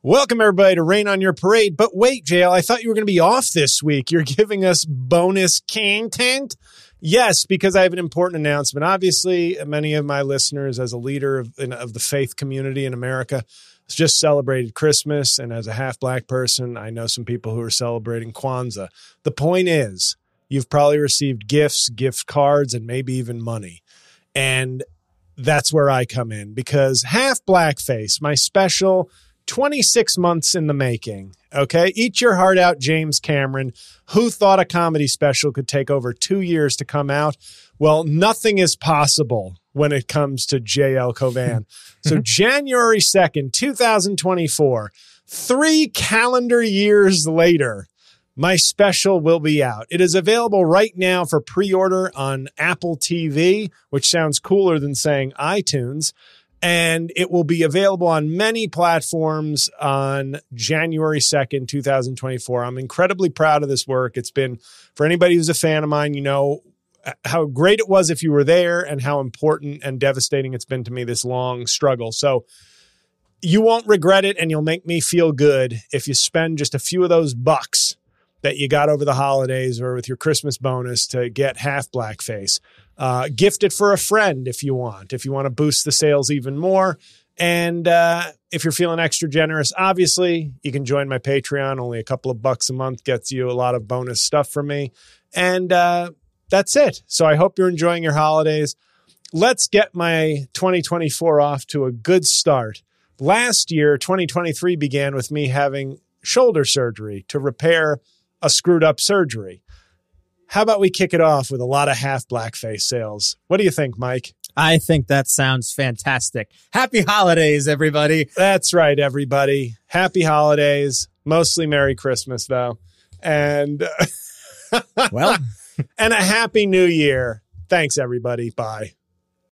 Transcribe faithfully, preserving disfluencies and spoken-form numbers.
Welcome, everybody, to Rain on Your Parade. But wait, J L, I thought you were going to be off this week. You're giving us bonus content? Yes, because I have an important announcement. Obviously, many of my listeners, as a leader of, of the faith community in America, just celebrated Christmas. And as a half-black person, I know some people who are celebrating Kwanzaa. The point is, you've probably received gifts, gift cards, and maybe even money. And that's where I come in, because Half Blackface, my special twenty-six months in the making, okay? Eat your heart out, James Cameron. Who thought a comedy special could take over two years to come out? Well, nothing is possible when it comes to J L Cauvin. So January second, twenty twenty-four, three calendar years later, my special will be out. It is available right now for pre-order on Apple T V, which sounds cooler than saying iTunes. And it will be available on many platforms on January second, twenty twenty-four. I'm incredibly proud of this work. It's been, for anybody who's a fan of mine, you know how great it was if you were there and how important and devastating it's been to me, this long struggle. So you won't regret it, and you'll make me feel good if you spend just a few of those bucks that you got over the holidays or with your Christmas bonus to get Half Blackface. Uh, gift it for a friend if you want, if you want to boost the sales even more. And uh, if you're feeling extra generous, obviously, you can join my Patreon. Only a couple of bucks a month gets you a lot of bonus stuff from me. And uh, that's it. So I hope you're enjoying your holidays. Let's get my twenty twenty-four off to a good start. Last year, twenty twenty-three began with me having shoulder surgery to repair a screwed up surgery. How about we kick it off with a lot of Half Blackface sales? What do you think, Mike? I think that sounds fantastic. Happy holidays, everybody. That's right, everybody. Happy holidays. Mostly Merry Christmas, though. And, well, and a Happy New Year. Thanks, everybody. Bye.